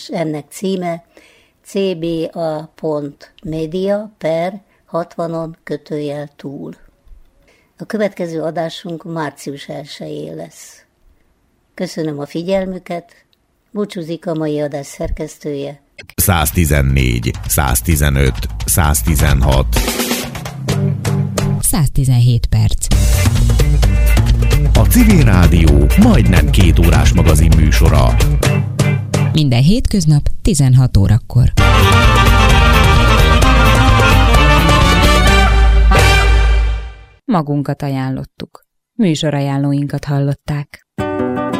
és ennek címe cba.media/60-túl. A következő adásunk március 1-én lesz. Köszönöm a figyelmüket, búcsúzik a mai adás szerkesztője. 114, 115, 116. 117 perc. A Civil Rádió majdnem 2 órás magazin műsora. Minden hétköznap 16 órakor. Magunkat ajánlottuk. Műsorajánlóinkat hallották.